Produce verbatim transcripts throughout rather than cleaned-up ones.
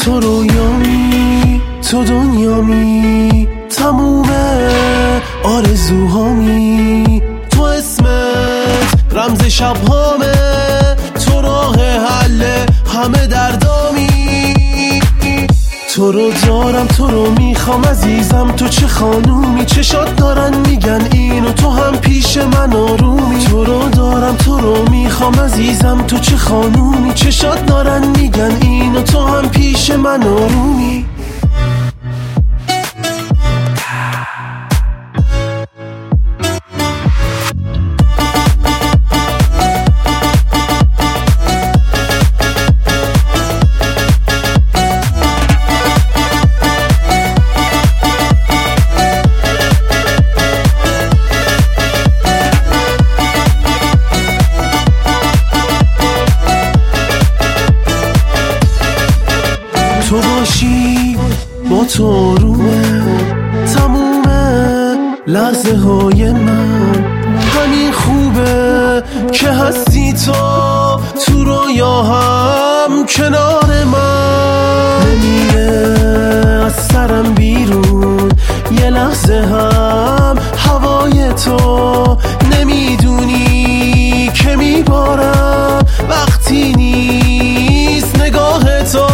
تو رویامی، تو دنیامی، تموم آرزوهامی، تو اسمت رمز شبهامه، تو راه حل همه دردامی. تو رو دارم، تو رو میخوام عزیزم، تو چه خانومی، چشات دارن میگن اینو، تو هم پیش من آرومی. تو رو دارم، تو رو میخوام عزیزم، تو چه خانومی، چشات دارن میگن اینو، تو هم پیش من آرومی. تو باشی با تو رومه تمومه لحظه های من، همین خوبه که هستی تو تو رویا هم کنار من. نمیره از سرم بیرون یه لحظه هم هوای تو، نمیدونی که میبارم وقتی نیست نگاه تو.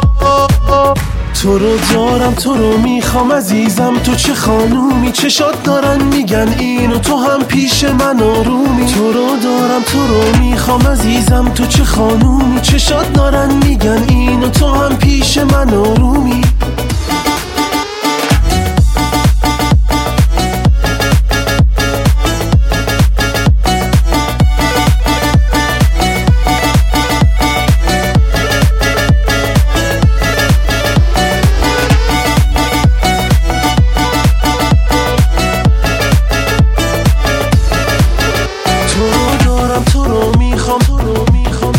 تو رو دارم، تو رو میخوام عزیزم، تو چه خانومی، چشات دارن میگن اینو، تو هم پیش من آرومی. تو رو دارم، تو رو میخوام عزیزم، تو چه خانومی، چشات دارن میگن اینو، تو هم پیش من آرومی. تو رو میخوام، تو رو میخوام،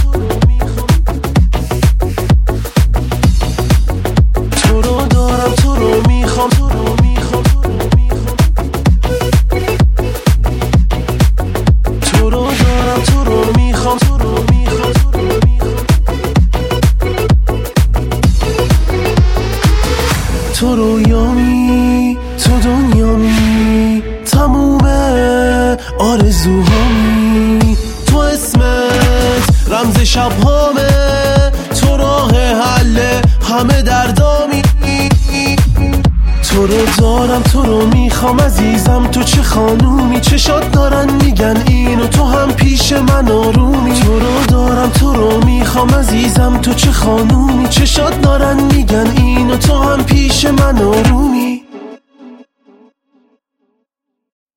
تو رو دارم، تو رو میخوام، تو رو میخوام، تو رو دارم، تو رو میخوام، تو رو میخوام. تو رویامی، تو دنیامی، تموم آرزوهامی، تو اسمت رمز شبهامه، تو راه حل همه دردامی. تو رو دارم، تو رو میخوام عزیزم، تو چه خانومی، چشات دارن میگن اینو، تو هم پیش من آرومی. تو رو دارم، تو رو میخوام عزیزم، تو چه خانومی، چشات دارن میگن اینو، تو هم پیش من آرومی.